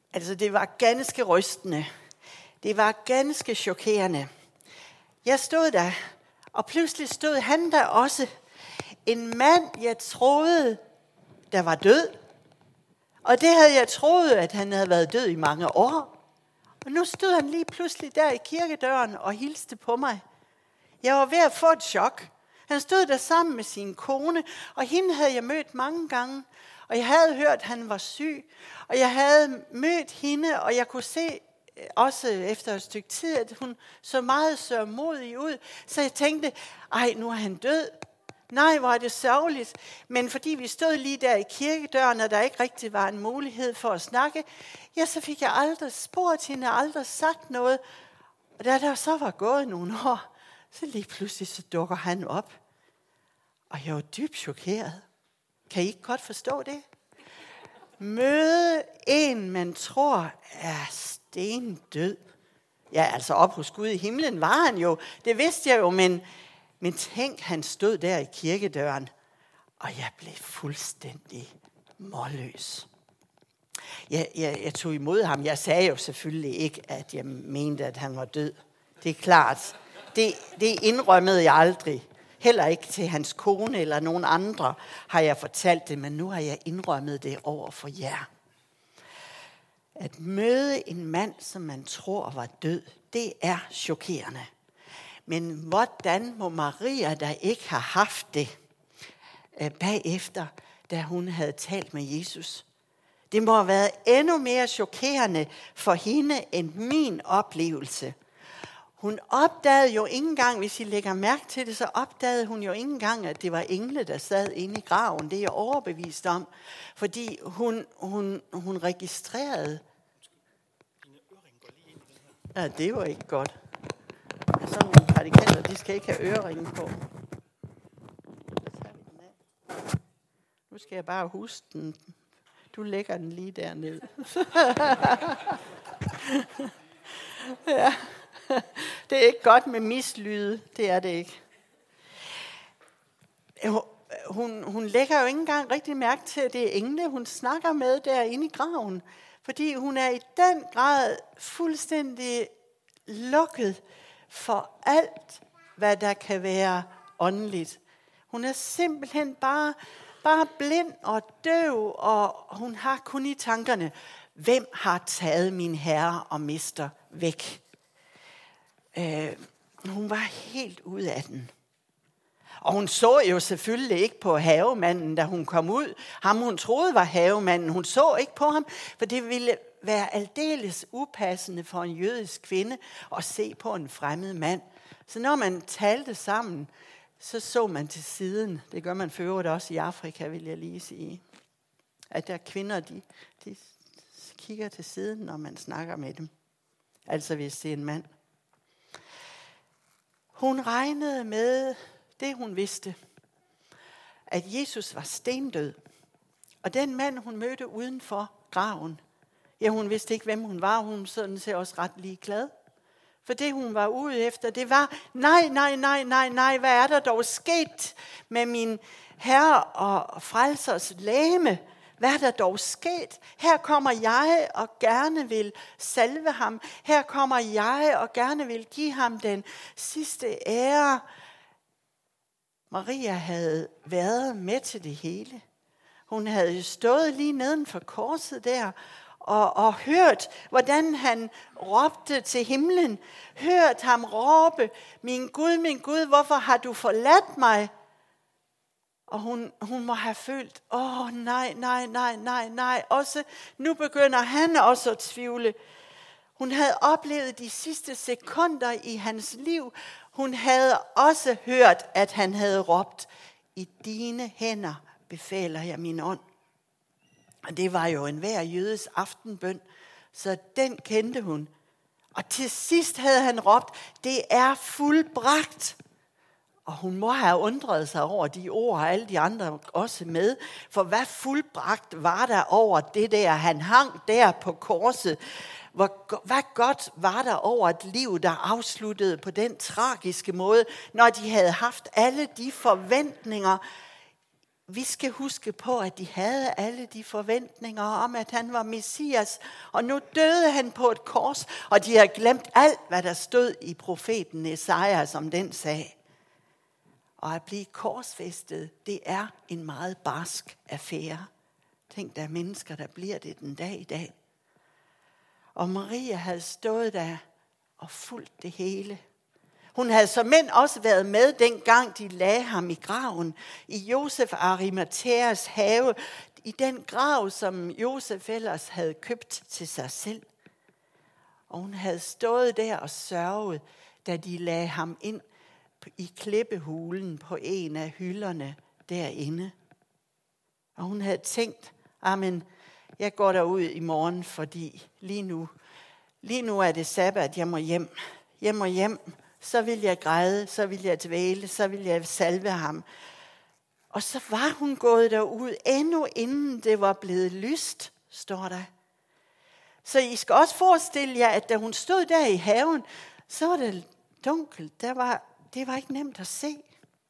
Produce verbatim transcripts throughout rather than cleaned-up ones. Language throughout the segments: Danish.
Altså, det var ganske rystende. Det var ganske chokerende. Jeg stod der, og pludselig stod han der også. En mand, jeg troede, der var død. Og det havde jeg troet, at han havde været død i mange år. Og nu stod han lige pludselig der i kirkedøren og hilste på mig. Jeg var ved at få et chok. Han stod der sammen med sin kone, og hende havde jeg mødt mange gange. Og jeg havde hørt, at han var syg. Og jeg havde mødt hende, og jeg kunne se også efter et stykke tid, at hun så meget sørgmodig ud. Så jeg tænkte, ej, nu er han død. Nej, hvor er det sørgeligt. Men fordi vi stod lige der i kirkedøren, og der ikke rigtig var en mulighed for at snakke, ja, så fik jeg aldrig spurgt hende, aldrig sagt noget. Og da der så var gået nogle år, så lige pludselig så dukker han op. Og jeg var dybt chokeret. Kan I ikke godt forstå det? Møde en, man tror er stendød. Ja, altså op hos Gud i himlen var han jo. Det vidste jeg jo, men, men tænk, han stod der i kirkedøren. Og jeg blev fuldstændig målløs. Jeg, jeg, jeg tog imod ham. Jeg sagde jo selvfølgelig ikke, at jeg mente, at han var død. Det er klart. Det, det indrømmede jeg aldrig. Heller ikke til hans kone eller nogen andre har jeg fortalt det, men nu har jeg indrømmet det over for jer. At møde en mand, som man tror var død, det er chokerende. Men hvordan må Maria, der ikke har haft det bagefter, da hun havde talt med Jesus? Det må have været endnu mere chokerende for hende end min oplevelse. Hun opdagede jo ikke engang, hvis I lægger mærke til det, så opdagede hun jo ikke engang, at det var engle, der sad inde i graven. Det er jeg overbevist om, fordi hun, hun, hun registrerede. Ja, det var ikke godt. Sådan nogle prædikanter, de skal ikke have øreringe på. Nu skal jeg bare huske den. Du lægger den lige dernede. Ja. Det er ikke godt med mislyde. Det er det ikke. Hun, hun lægger jo ikke engang rigtig mærke til, at det er engle, hun snakker med derinde i graven. Fordi hun er i den grad fuldstændig lukket for alt, hvad der kan være åndeligt. Hun er simpelthen bare, bare blind og døv, og hun har kun i tankerne, hvem har taget min herre og mester væk? Øh, hun var helt ude af den. Og hun så jo selvfølgelig ikke på havemanden, da hun kom ud. Ham hun troede var havemanden. Hun så ikke på ham, for det ville være aldeles upassende for en jødisk kvinde at se på en fremmed mand. Så når man talte sammen, så så man til siden. Det gør man for øvrigt også i Afrika, vil jeg lige sige. At der kvinder, de, de kigger til siden, når man snakker med dem. Altså hvis det er en mand. Hun regnede med det, hun vidste, at Jesus var stendød. Og den mand, hun mødte uden for graven, ja, hun vidste ikke, hvem hun var. Hun sådan ser også ret ligeglad. For det, hun var ude efter, det var, nej, nej, nej, nej, nej, hvad er der dog sket med min herre og frelsers legeme? Hvad er der dog sket? Her kommer jeg og gerne vil salve ham. Her kommer jeg og gerne vil give ham den sidste ære. Maria havde været med til det hele. Hun havde stået lige neden for korset der og, og hørt, hvordan han råbte til himlen. Hørt ham råbe, min Gud, min Gud, hvorfor har du forladt mig? Og hun, hun må have følt, åh oh, nej, nej, nej, nej, nej. Også, nu begynder han også at tvivle. Hun havde oplevet de sidste sekunder i hans liv. Hun havde også hørt, at han havde råbt, i dine hænder befaler jeg min ånd. Og det var jo enhver jødes aftenbøn, så den kendte hun. Og til sidst havde han råbt, det er fuldbragt. Og hun må have undret sig over de ord, og alle de andre også med. For hvad fuldbragt var der over det der, han hang der på korset? Hvor, hvad godt var der over et liv, der afsluttede på den tragiske måde, når de havde haft alle de forventninger? vi skal huske på, at de havde alle de forventninger om, at han var Messias. Og nu døde han på et kors, og de har glemt alt, hvad der stod i profeten Esajas om den sag. Og at blive korsfæstet, det er en meget barsk affære. Tænk, der er mennesker, der bliver det den dag i dag. Og Maria havde stået der og fulgt det hele. Hun havde som mænd også været med, dengang de lagde ham i graven, i Josef Arimatheas have, i den grav, som Josef ellers havde købt til sig selv. Og hun havde stået der og sørget, da de lagde ham ind i klippehulen på en af hylderne derinde. Og hun havde tænkt, amen, jeg går derud i morgen, fordi lige nu, lige nu er det sabbat, jeg må hjem. Jeg må hjem, så vil jeg græde, så vil jeg dvæle, så vil jeg salve ham. Og så var hun gået derud, endnu inden det var blevet lyst, står der. Så I skal også forestille jer, at da hun stod der i haven, så var det dunkelt. Der var, det var ikke nemt at se.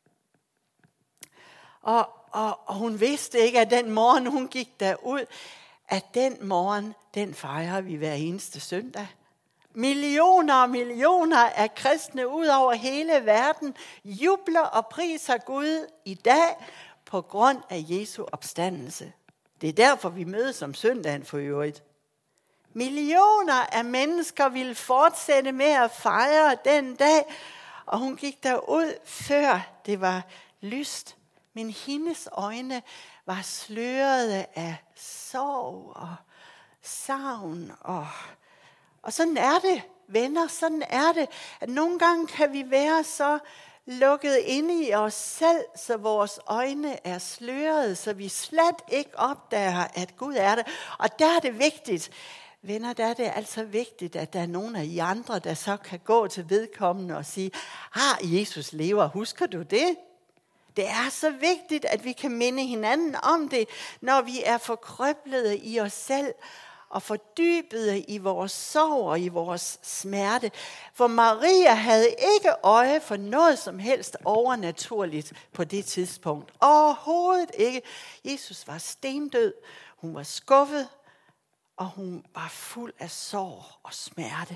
Og, og, og hun vidste ikke, at den morgen, hun gik derud, at den morgen, den fejrer vi hver eneste søndag. Millioner og millioner af kristne ud over hele verden jubler og priser Gud i dag på grund af Jesu opstandelse. Det er derfor, vi mødes om søndagen for øvrigt. Millioner af mennesker ville fortsætte med at fejre den dag, og hun gik derud, før det var lyst. Men hendes øjne var slørede af sorg og savn. Og, og sådan er det, venner, sådan er det, at nogle gange kan vi være så lukket inde i os selv, så vores øjne er slørede, så vi slet ikke opdager, at Gud er der. Og der er det vigtigt, venner, der er det altså vigtigt, at der er nogen af jer andre, der så kan gå til vedkommende og sige, ah, Jesus lever, husker du det? Det er så vigtigt, at vi kan minde hinanden om det, når vi er forkrøblede i os selv og fordybede i vores sorg og i vores smerte. For Maria havde ikke øje for noget som helst overnaturligt på det tidspunkt. Overhovedet ikke. Jesus var stendød, hun var skuffet, og hun var fuld af sorg og smerte.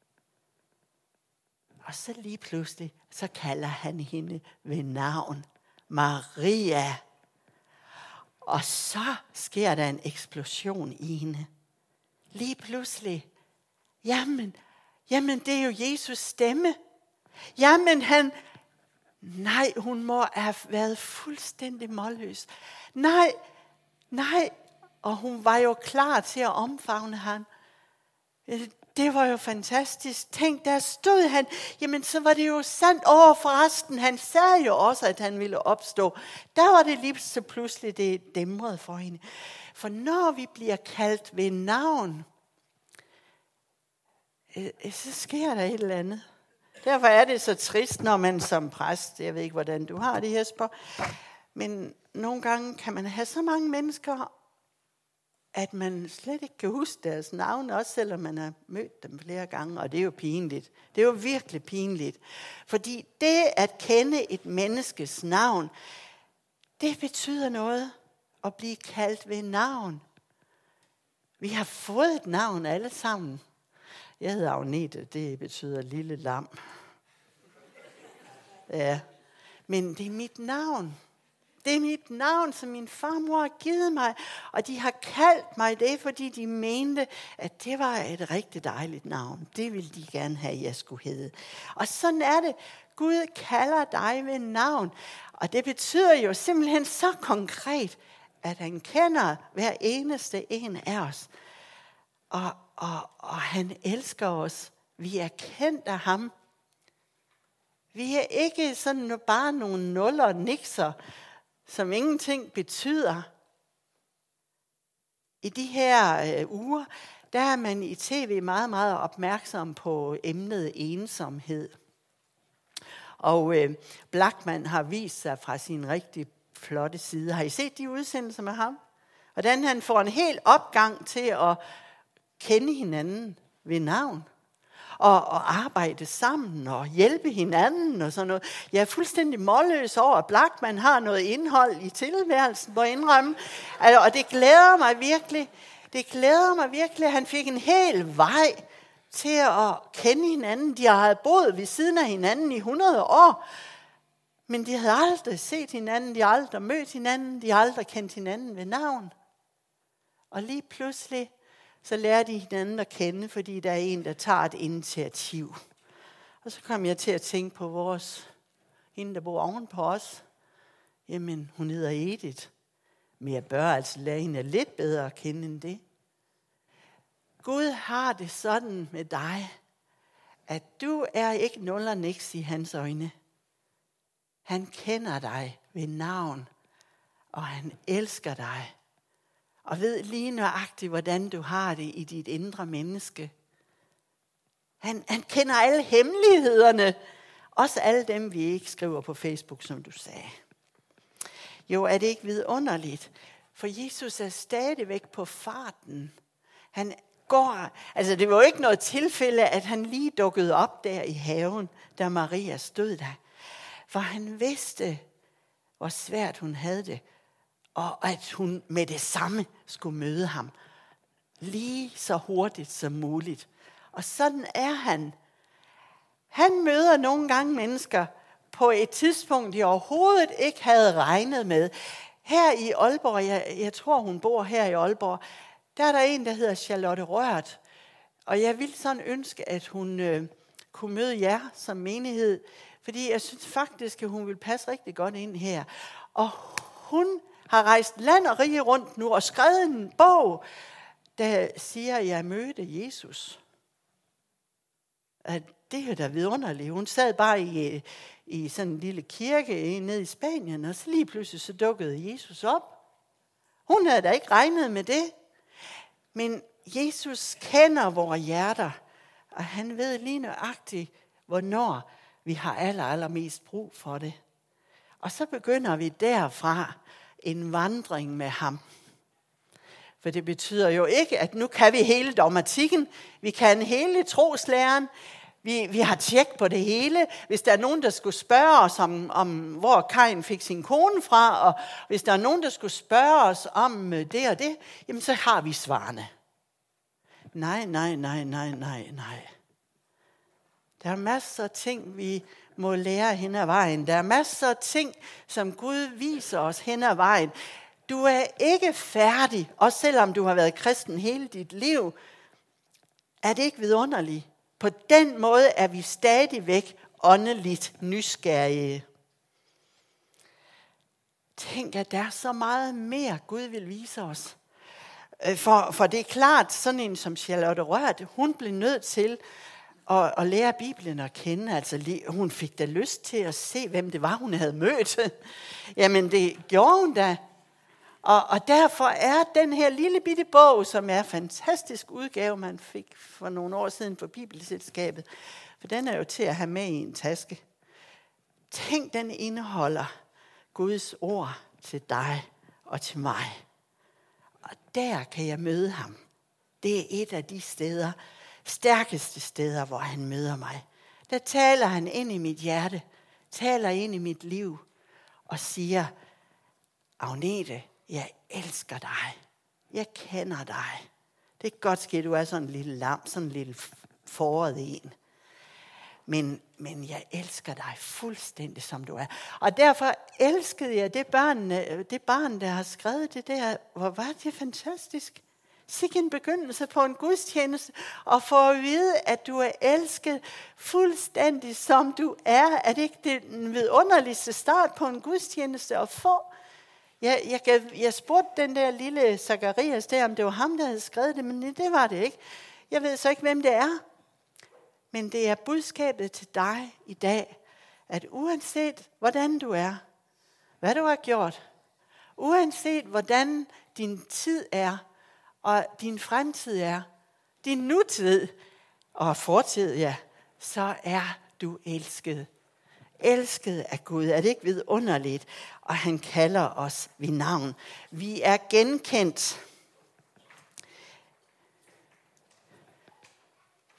Og så lige pludselig, så kalder han hende ved navn. Maria. Og så sker der en eksplosion i hende. Lige pludselig. Jamen, jamen det er jo Jesus stemme. Jamen han, nej, hun må have været fuldstændig målløs. Nej, nej. Og hun var jo klar til at omfavne ham. Det var jo fantastisk. Tænk, der stod han. Jamen, så var det jo sandt over forresten. Han sagde jo også, at han ville opstå. Der var det lige så pludselig, det dæmrede for hende. For når vi bliver kaldt ved navn, så sker der et eller andet. Derfor er det så trist, når man som præst, jeg ved ikke, hvordan du har det, Jesper, men nogle gange kan man have så mange mennesker, at man slet ikke kan huske deres navn, også selvom man har mødt dem flere gange, og det er jo pinligt. Det er jo virkelig pinligt. Fordi det at kende et menneskes navn, det betyder noget at blive kaldt ved navn. Vi har fået et navn alle sammen. Jeg hedder Agnete, det betyder lille lam. Ja, men det er mit navn. Det er mit navn, som min farmor har givet mig, og de har kaldt mig det, fordi de mente, at det var et rigtig dejligt navn. Det ville de gerne have, at jeg skulle hedde. Og sådan er det. Gud kalder dig ved navn, og det betyder jo simpelthen så konkret, at han kender hver eneste en af os. Og, og, og han elsker os. Vi er kendt af ham. Vi er ikke sådan bare nogle nuller og nikser, som ingenting betyder. I de her øh, uger, der er man i tv meget, meget opmærksom på emnet ensomhed. Og øh, Blachman har vist sig fra sin rigtig flotte side. Har I set de udsendelser med ham? Hvordan han får en hel opgang til at kende hinanden ved navn. og, og arbejde sammen og hjælpe hinanden og sådan noget. Jeg er fuldstændig målløs over, at Blachman har noget indhold i tilværelsen, må jeg indrømme. Altså, og det glæder mig virkelig. Det glæder mig virkelig. Han fik en hel vej til at kende hinanden. De havde boet ved siden af hinanden i hundrede år. Men de havde aldrig set hinanden, de havde aldrig mødt hinanden, de havde aldrig kendt hinanden ved navn. Og lige pludselig, så lærer de hinanden at kende, fordi der er en, der tager et initiativ. Og så kom jeg til at tænke på vores, hende der bor oven på os. Jamen, hun hedder Edith. Men jeg bør altså lære hende lidt bedre at kende end det. Gud har det sådan med dig, at du er ikke nul og niks i hans øjne. Han kender dig ved navn, og han elsker dig. Og ved lige nøjagtigt, hvordan du har det i dit indre menneske. Han, han kender alle hemmelighederne. Også alle dem, vi ikke skriver på Facebook, som du sagde. Jo, er det ikke vidunderligt? For Jesus er stadigvæk på farten. Han går, altså det var jo ikke noget tilfælde, at han lige dukkede op der i haven, da Maria stod der. For han vidste, hvor svært hun havde det, og at hun med det samme skulle møde ham. Lige så hurtigt som muligt. Og sådan er han. Han møder nogle gange mennesker på et tidspunkt, de overhovedet ikke havde regnet med. Her i Aalborg, jeg, jeg tror hun bor her i Aalborg, der er der en, der hedder Charlotte Rørt. Og jeg ville sådan ønske, at hun øh, kunne møde jer som menighed, fordi jeg synes faktisk, at hun vil passe rigtig godt ind her. Og hun har rejst land og rige rundt nu og skrevet en bog, der siger, at jeg mødte Jesus. At det er da vidunderligt. Hun sad bare i, i sådan en lille kirke nede i Spanien, og så lige pludselig så dukkede Jesus op. Hun havde da ikke regnet med det. Men Jesus kender vores hjerter, og han ved lige nøjagtigt, hvornår vi har aller, allermest brug for det. Og så begynder vi derfra en vandring med ham. For det betyder jo ikke, at nu kan vi hele dogmatikken, vi kan hele troslæren, vi, vi har tjek på det hele. Hvis der er nogen, der skulle spørge os om, om, hvor Kain fik sin kone fra, og hvis der er nogen, der skulle spørge os om det og det, jamen så har vi svarene. Nej, nej, nej, nej, nej, nej. Der er masser af ting, vi må lære hen ad vejen. Der er masser af ting, som Gud viser os hen ad vejen. Du er ikke færdig, også selvom du har været kristen hele dit liv. Er det ikke vidunderligt? På den måde er vi stadigvæk åndeligt nysgerrige. Tænk, at der er så meget mere, Gud vil vise os. For, for det er klart, sådan en som Charlotte Rørt, hun blev nødt til at, at lære Bibelen at kende. Altså, hun fik da lyst til at se, hvem det var, hun havde mødt. Jamen, det gjorde hun da. Og, og derfor er den her lille bitte bog, som er en fantastisk udgave, man fik for nogle år siden på Bibelselskabet, for den er jo til at have med i en taske. Tænk, den indeholder Guds ord til dig og til mig. Og der kan jeg møde ham. Det er et af de steder, stærkeste steder, hvor han møder mig. Der taler han ind i mit hjerte, taler ind i mit liv og siger, Agnete, jeg elsker dig. Jeg kender dig. Det er godt ske, du er sådan en lille lam, sådan en lille foråret en. Men, men jeg elsker dig fuldstændig, som du er. Og derfor elskede jeg det barn, det barn, der har skrevet det der. Hvor var det fantastisk. Sikke en begyndelse på en gudstjeneste. Og få at vide, at du er elsket fuldstændig, som du er. Er det ikke det vidunderligste start på en gudstjeneste at få? Jeg, jeg, gav, jeg spurgte den der lille Zacharias der, om det var ham, der havde skrevet det, men det var det ikke. Jeg ved så ikke, hvem det er. Men det er budskabet til dig i dag, at uanset hvordan du er, hvad du har gjort, uanset hvordan din tid er, og din fremtid er, din nutid og fortid, ja, så er du elsket. Elsket af Gud. Er det ikke vidunderligt? Og han kalder os ved navn. Vi er genkendt.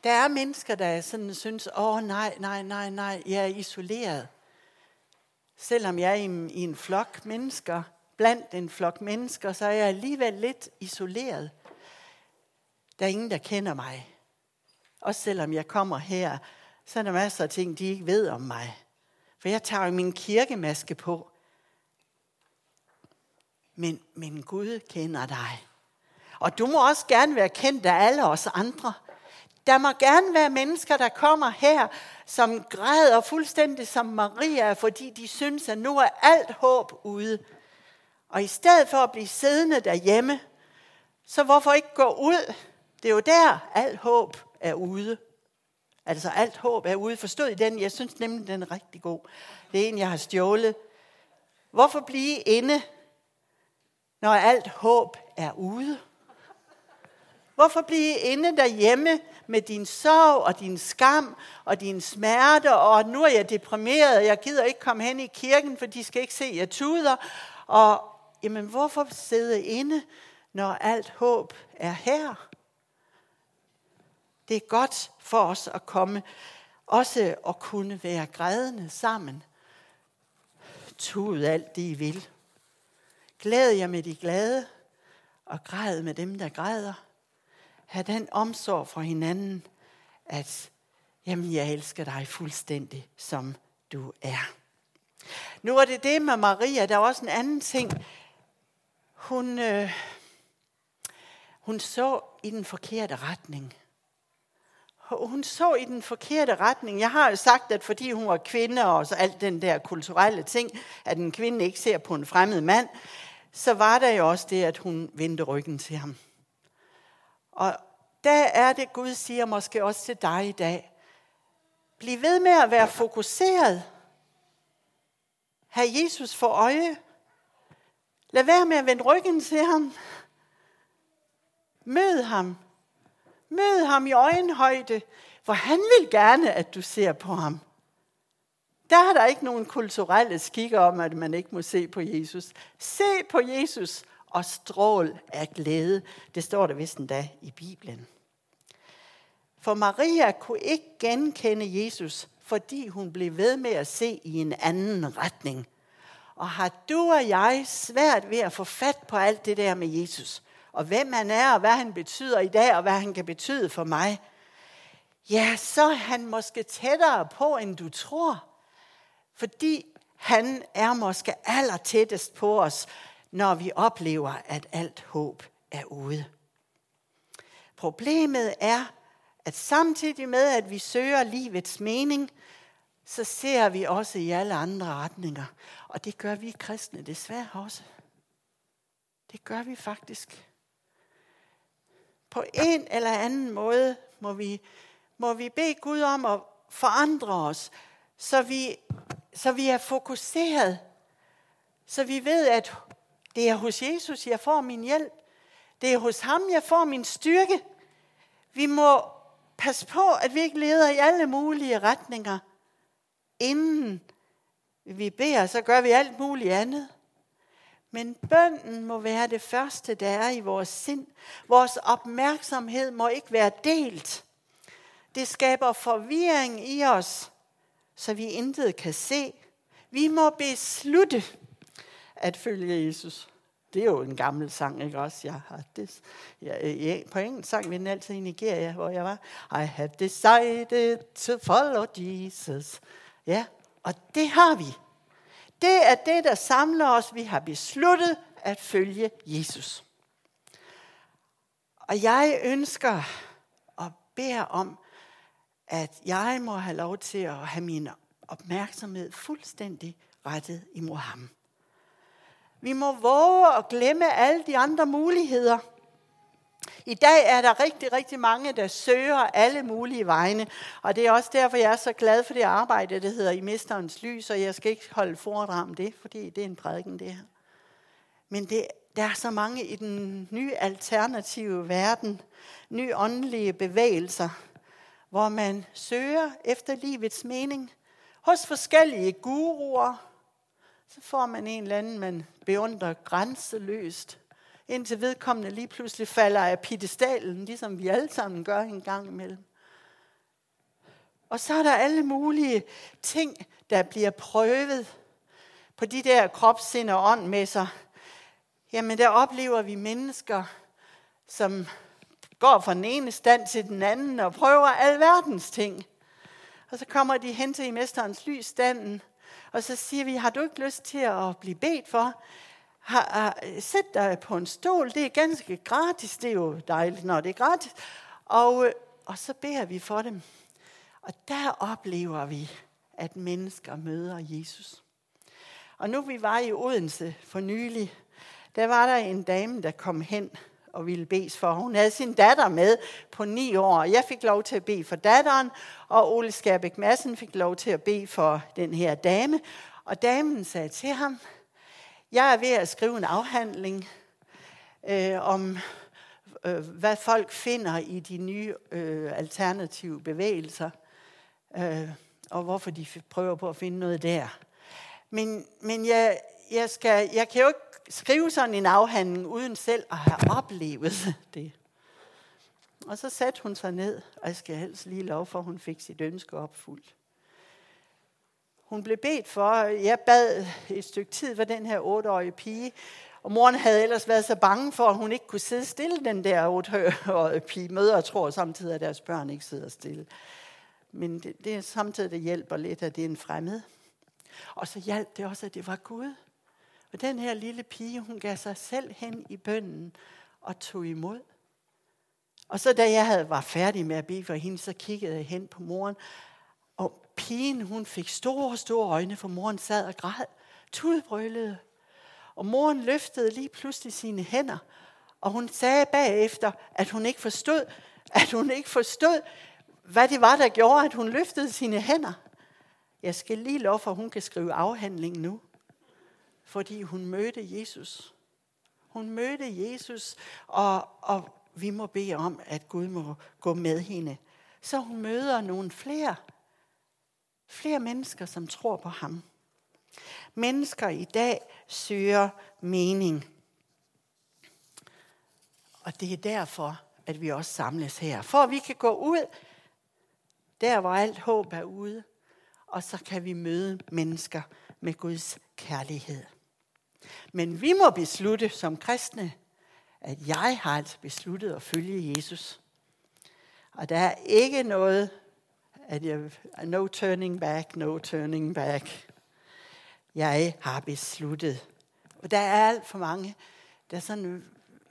Der er mennesker, der sådan synes, åh nej, nej, nej, nej, jeg er isoleret. Selvom jeg er i en, i en flok mennesker, blandt en flok mennesker, så er jeg alligevel lidt isoleret. Der er ingen, der kender mig. Også selvom jeg kommer her, så er der masser af ting, de ikke ved om mig. For jeg tager jo min kirkemaske på. Men, men Gud kender dig. Og du må også gerne være kendt af alle os andre. Der må gerne være mennesker, der kommer her, som græder fuldstændig som Maria, fordi de synes, at nu er alt håb ude. Og i stedet for at blive siddende derhjemme, så hvorfor ikke gå ud? Det er jo der, alt håb er ude. Altså alt håb er ude. Forstod I den? Jeg synes nemlig, den er rigtig god. Det er en, jeg har stjålet. Hvorfor blive inde, når alt håb er ude? Hvorfor blive inde derhjemme med din sorg og din skam og din smerte, og nu er jeg deprimeret, jeg gider ikke komme hen i kirken, for de skal ikke se, jeg tuder. Og jamen, hvorfor sidde inde, når alt håb er her? Det er godt for os at komme, også at kunne være grædende sammen. Tud alt det, I vil. Glæd jer med de glade, og græd med dem, der græder. Ha' den omsorg for hinanden, at jamen, jeg elsker dig fuldstændig, som du er. Nu er det det med Maria. Der er også en anden ting. Hun, øh, hun så i den forkerte retning. Hun så i den forkerte retning. Jeg har jo sagt, at fordi hun var kvinde, og så alt den der kulturelle ting, at en kvinde ikke ser på en fremmed mand, så var der jo også det, at hun vendte ryggen til ham. Og der er det, Gud siger måske også til dig i dag. Bliv ved med at være fokuseret. Ha' Jesus for øje. Lad være med at vende ryggen til ham. Mød ham. Mød ham i øjenhøjde, for han vil gerne, at du ser på ham. Der er der ikke nogen kulturelle skikker om, at man ikke må se på Jesus. Se på Jesus og strål af glæde. Det står der vist endda i Bibelen. For Maria kunne ikke genkende Jesus, fordi hun blev ved med at se i en anden retning. Og har du og jeg svært ved at få fat på alt det der med Jesus, og hvem han er, og hvad han betyder i dag, og hvad han kan betyde for mig, ja, så er han måske tættere på, end du tror. Fordi han er måske aller tættest på os, når vi oplever, at alt håb er ude. Problemet er, at samtidig med, at vi søger livets mening, så ser vi også i alle andre retninger. Og det gør vi kristne desværre også. Det gør vi faktisk. På en eller anden måde må vi, må vi bede Gud om at forandre os, så vi, så vi er fokuseret. Så vi ved, at det er hos Jesus, jeg får min hjælp. Det er hos ham, jeg får min styrke. Vi må passe på, at vi ikke leder i alle mulige retninger. Inden vi beder, så gør vi alt muligt andet. Men bønnen må være det første, der er i vores sind. Vores opmærksomhed må ikke være delt. Det skaber forvirring i os, så vi intet kan se. Vi må beslutte at følge Jesus. Det er jo en gammel sang, ikke også? Jeg har det. Jeg, på engelsk sang vi den altid i Nigeria, hvor jeg var. I have decided to follow Jesus. Ja, og det har vi. Det er det, der samler os. Vi har besluttet at følge Jesus. Og jeg ønsker og beder om, at jeg må have lov til at have min opmærksomhed fuldstændig rettet imod ham. Vi må våge at glemme alle de andre muligheder. I dag er der rigtig, rigtig mange, der søger alle mulige vegne. Og det er også derfor, jeg er så glad for det arbejde, der hedder I Mesterens Lys. Og jeg skal ikke holde foredrag om det, fordi det er en prædiken, det her. Men det, der er så mange i den nye alternative verden, nye åndelige bevægelser, hvor man søger efter livets mening hos forskellige guruer. Så får man en eller anden, man beundrer grænseløst, indtil vedkommende lige pludselig falder af piedestalen, ligesom vi alle sammen gør en gang imellem. Og så er der alle mulige ting, der bliver prøvet på de der kropssind og ånd med sig. Jamen der oplever vi mennesker, som går fra den ene stand til den anden og prøver alverdens ting. Og så kommer de hen til i mesterens lysstanden, og så siger vi, har du ikke lyst til at blive bedt for? Har, har, sæt dig på en stol, det er ganske gratis, det er jo dejligt, når det er gratis. Og, og så beder vi for dem. Og der oplever vi, at mennesker møder Jesus. Og nu vi var i Odense for nylig, der var der en dame, der kom hen og ville bes for. Hun havde sin datter med på ni år. Jeg fik lov til at bede for datteren, og Ole Skærbæk Madsen fik lov til at bede for den her dame. Og damen sagde til ham, jeg er ved at skrive en afhandling øh, om, øh, hvad folk finder i de nye øh, alternative bevægelser, øh, og hvorfor de prøver på at finde noget der. Men, men jeg, jeg, skal, jeg kan jo ikke skrive sådan en afhandling uden selv at have oplevet det. Og så satte hun sig ned, og jeg skal helst lige lov for, at hun fik sit ønske opfyldt. Hun blev bedt for, jeg bad et stykke tid for den her otteårige pige, og moren havde ellers været så bange for, at hun ikke kunne sidde stille, den der otteårige pige. Mødre tror samtidig, at deres børn ikke sidder stille. Men det, det er samtidig, det hjælper lidt, at det er en fremmed. Og så hjalp det også, at det var Gud. Og den her lille pige, hun gav sig selv hen i bønnen og tog imod. Og så da jeg havde, var færdig med at bede for hende, så kiggede jeg hen på moren. Og pigen, hun fik store, store øjne, for moren sad og græd, tudbrølede. Og moren løftede lige pludselig sine hænder, og hun sagde bagefter, at hun ikke forstod, at hun ikke forstod, hvad det var, der gjorde, at hun løftede sine hænder. Jeg skal lige love for, at hun kan skrive afhandling nu, fordi hun mødte Jesus. Hun mødte Jesus, og, og vi må bede om, at Gud må gå med hende. Så hun møder nogle flere, flere mennesker, som tror på ham. Mennesker i dag søger mening. Og det er derfor, at vi også samles her. For at vi kan gå ud, der hvor alt håb er ude, og så kan vi møde mennesker med Guds kærlighed. Men vi må beslutte som kristne, at jeg har altså besluttet at følge Jesus. Og der er ikke noget, at jeg, no turning back, no turning back. Jeg har besluttet. Og der er alt for mange, der sådan,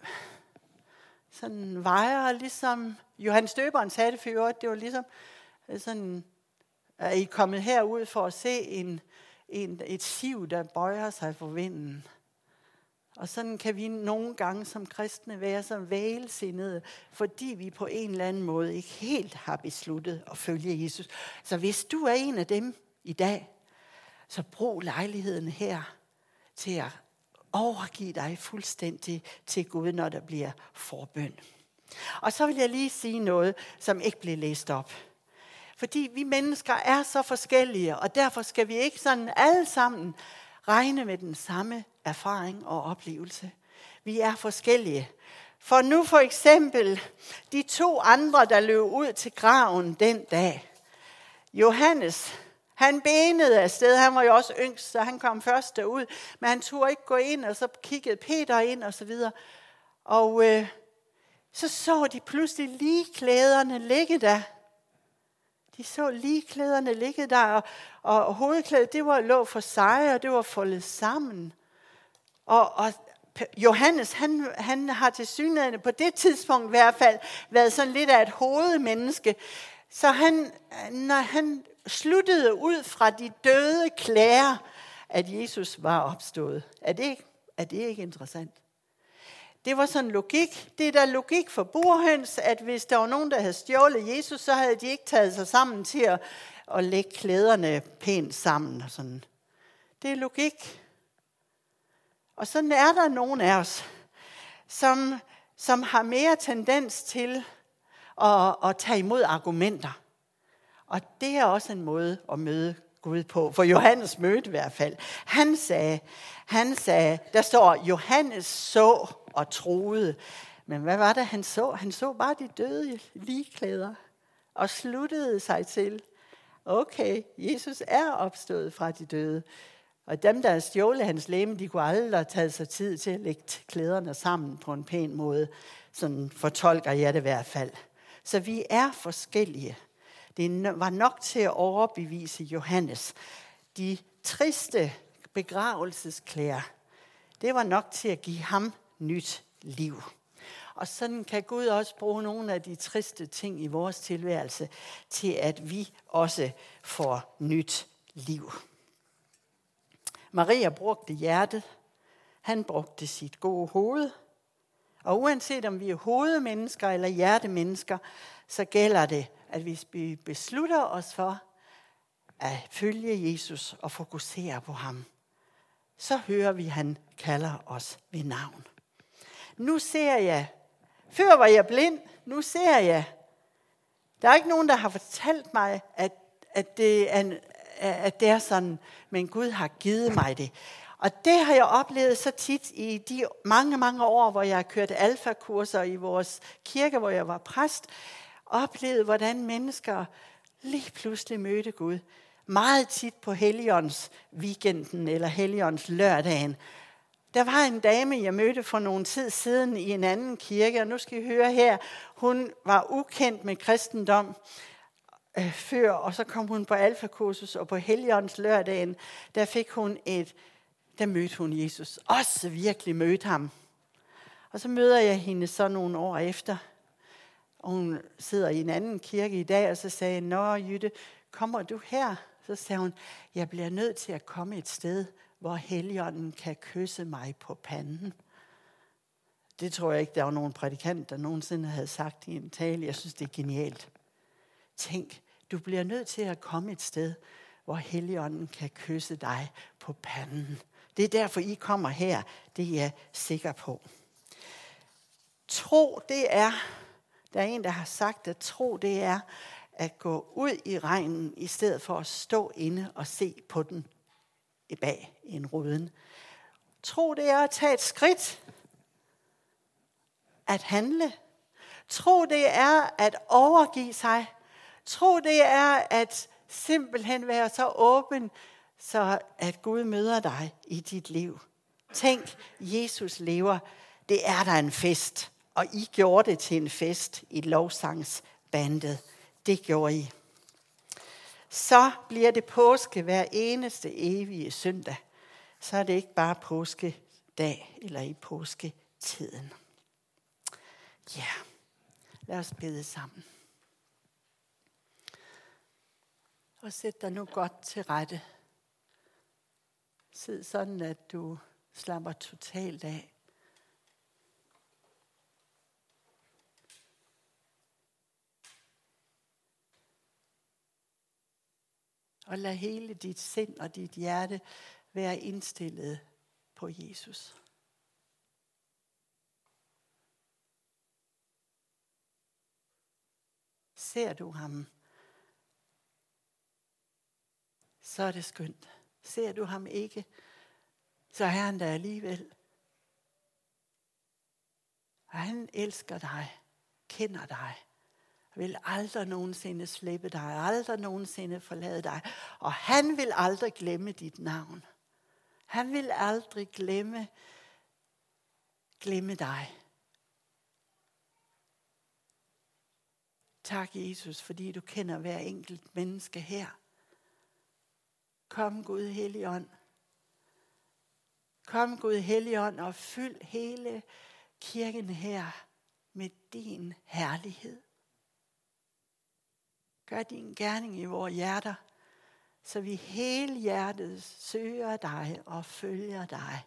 sådan vejer, ligesom Johannes Døberen sagde det for øvrigt, det var ligesom sådan, er I kommet herud for at se en, en, et siv, der bøjer sig for vinden. Og sådan kan vi nogle gange som kristne være så vælsindede, fordi vi på en eller anden måde ikke helt har besluttet at følge Jesus. Så hvis du er en af dem i dag, så brug lejligheden her til at overgive dig fuldstændig til Gud, når der bliver forbøn. Og så vil jeg lige sige noget, som ikke blev læst op. Fordi vi mennesker er så forskellige, og derfor skal vi ikke sådan alle sammen regne med den samme erfaring og oplevelse. Vi er forskellige. For nu for eksempel de to andre, der løb ud til graven den dag. Johannes, han benede afsted, han var jo også yngst, så han kom først derud. Men han turde ikke gå ind, og så kiggede Peter ind og så videre. Og øh, så så de pludselig lige klæderne ligge der. De så lige klæderne ligge der, og, og hovedklædet, det var lå for sig, og det var foldet sammen. Og, og Johannes, han, han har til synligheden på det tidspunkt i hvert fald været sådan lidt af et hovedmenneske. Så han, når han sluttede ud fra de døde klæder, at Jesus var opstået. Er det ikke, er det ikke interessant? Det var sådan logik. Det er da logik for burhøns, at hvis der var nogen, der havde stjålet Jesus, så havde de ikke taget sig sammen til at, at lægge klæderne pænt sammen. Og sådan. Det er logik. Og sådan er der nogen af os, som, som har mere tendens til at, at tage imod argumenter. Og det er også en måde at møde Gud på. For Johannes mødte i hvert fald. Han sagde, han sagde, der står, Johannes så og troede. Men hvad var det, han så? Han så bare de døde ligeklæder og sluttede sig til, okay, Jesus er opstået fra de døde. Og dem, der stjålet hans legeme, de kunne aldrig have taget sig tid til at lægge klæderne sammen på en pæn måde. Sådan fortolker jeg det i hvert fald. Så vi er forskellige. Det var nok til at overbevise Johannes. De triste begravelsesklæder, det var nok til at give ham nyt liv. Og sådan kan Gud også bruge nogle af de triste ting i vores tilværelse til, at vi også får nyt liv. Maria brugte hjertet. Han brugte sit gode hoved. Og uanset om vi er hovedmennesker eller hjertemennesker, så gælder det, at hvis vi beslutter os for at følge Jesus og fokusere på ham, så hører vi, at han kalder os ved navn. Nu ser jeg, før var jeg blind, nu ser jeg. Der er ikke nogen, der har fortalt mig, at, at, det, er, at det er sådan, men Gud har givet mig det. Og det har jeg oplevet så tit i de mange, mange år, hvor jeg har kørt alfakurser i vores kirke, hvor jeg var præst. Oplevet, hvordan mennesker lige pludselig mødte Gud. Meget tit på Helligånds weekenden eller Helligånds lørdagen. Der var en dame, jeg mødte for nogle tid siden i en anden kirke, og nu skal I høre her, hun var ukendt med kristendom øh, før, og så kom hun på alfakursus, og på Helligånds lørdagen, der fik hun et, der mødte hun Jesus. Også virkelig mødte ham. Og så møder jeg hende så nogle år efter, og hun sidder i en anden kirke i dag, og så sagde jeg, nå Jytte, kommer du her? Så sagde hun, jeg bliver nødt til at komme et sted, hvor Helligånden kan kysse mig på panden. Det tror jeg ikke, der var nogen prædikant, der nogensinde havde sagt i en tale. Jeg synes, det er genialt. Tænk, du bliver nødt til at komme et sted, hvor Helligånden kan kysse dig på panden. Det er derfor, I kommer her. Det er jeg sikker på. Tro, det er, der er en, der har sagt, at tro, det er at gå ud i regnen, i stedet for at stå inde og se på den i bag i en ruden. Tro, det er at tage et skridt. At handle. Tro, det er at overgive sig. Tro, det er at simpelthen være så åben, så at Gud møder dig i dit liv. Tænk, Jesus lever. Det er der en fest. Og I gjorde det til en fest i lovsangsbandet. Det gjorde I. Så bliver det påske hver eneste evige søndag. Så er det ikke bare påskedag eller i påsketiden. Ja, lad os bede sammen. Og sæt dig nu godt til rette. Sid sådan, at du slapper totalt af. Og lad hele dit sind og dit hjerte være indstillet på Jesus. Ser du ham, så er det skønt. Ser du ham ikke, så er han der alligevel. Og han elsker dig, kender dig, vil aldrig nogensinde slippe dig, aldrig nogensinde forlade dig. Og han vil aldrig glemme dit navn. Han vil aldrig glemme, glemme dig. Tak, Jesus, fordi du kender hver enkelt menneske her. Kom, Gud Helligånd. Kom, Gud Helligånd, og fyld hele kirken her med din herlighed. Gør din gerning i vores hjerter, så vi hele hjertet søger dig og følger dig.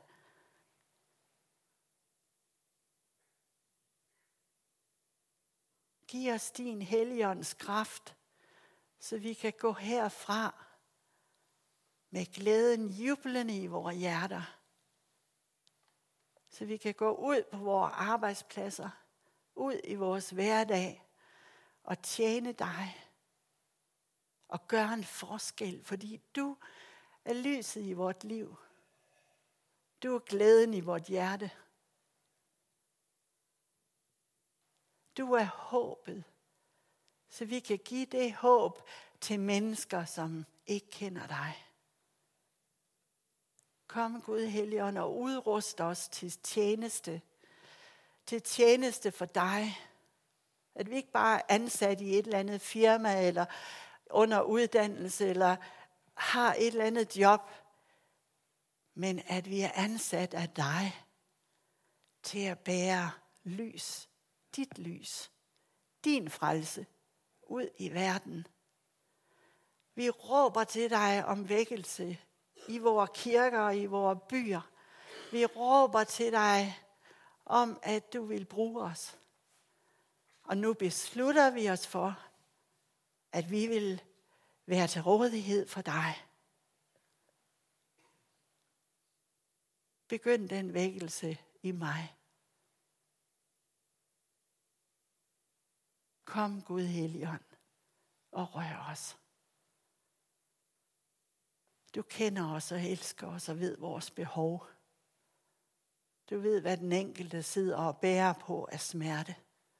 Giv os din Helligånds kraft, så vi kan gå herfra med glæden jublende i vores hjerter. Så vi kan gå ud på vores arbejdspladser, ud i vores hverdag og tjene dig. Og gøre en forskel, fordi du er lyset i vort liv. Du er glæden i vort hjerte. Du er håbet, så vi kan give det håb til mennesker, som ikke kender dig. Kom, Gud Helligånd, og udrust os til tjeneste. Til tjeneste for dig. At vi ikke bare er ansat i et eller andet firma, eller under uddannelse, eller har et eller andet job, men at vi er ansat af dig til at bære lys, dit lys, din frelse ud i verden. Vi råber til dig om vækkelse i vores kirker og i vores byer. Vi råber til dig om, at du vil bruge os. Og nu beslutter vi os for, at vi vil være til rådighed for dig. Begynd den vækkelse i mig. Kom, Gud Helligånd, og rør os. Du kender os og elsker os og ved vores behov. Du ved, hvad den enkelte sidder og bærer på af smerte.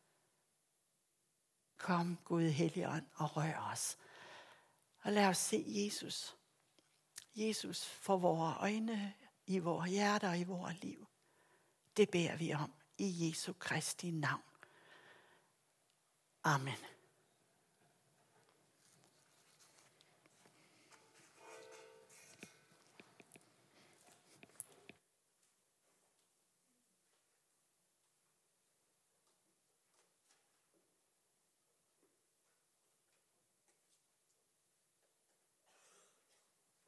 Kom, Gud Helligånd, og rør os. Og lad os se Jesus. Jesus for vores øjne, i vores hjerter og i vores liv. Det beder vi om i Jesu Kristi navn. Amen.